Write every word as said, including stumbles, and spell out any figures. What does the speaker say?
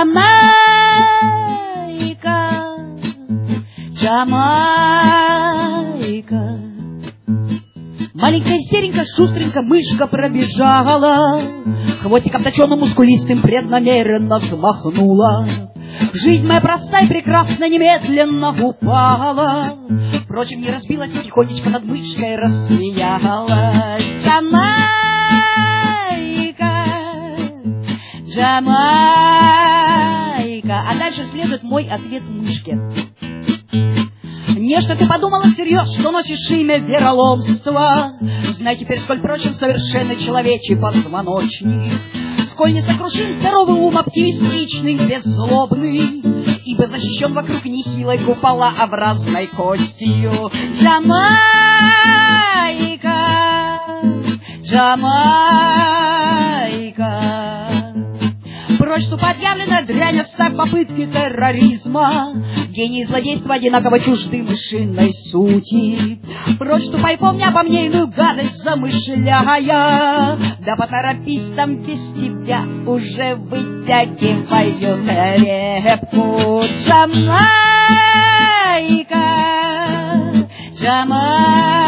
Джамайка, Джамайка. Маленькая серенькая, шустренькая мышка пробежала, хвостиком точеным, мускулистым преднамеренно взмахнула. Жизнь моя простая и прекрасная немедленно упала, впрочем, не разбилась и тихонечко над мышкой рассмеялась. Джамайка, Джамайка. А дальше следует мой ответ мышке. Не, что ты подумала всерьез, что носишь имя вероломства. Знай теперь, сколь прочен совершенно человечий позвоночник, сколь несокрушим здоровый ум, оптимистичный, беззлобный, ибо защищен вокруг нехилой куполообразной костью. Джамайка, Джамайка. Прочь ступать явленная дрянь, отставь попытки терроризма. Гений злодейства одинаково чужды мышиной сути. Прочь ступай, помни обо мне иную гадость замышляя. Да поторопись, там без тебя уже вытягиваю репку. Джамайка, Джамайка.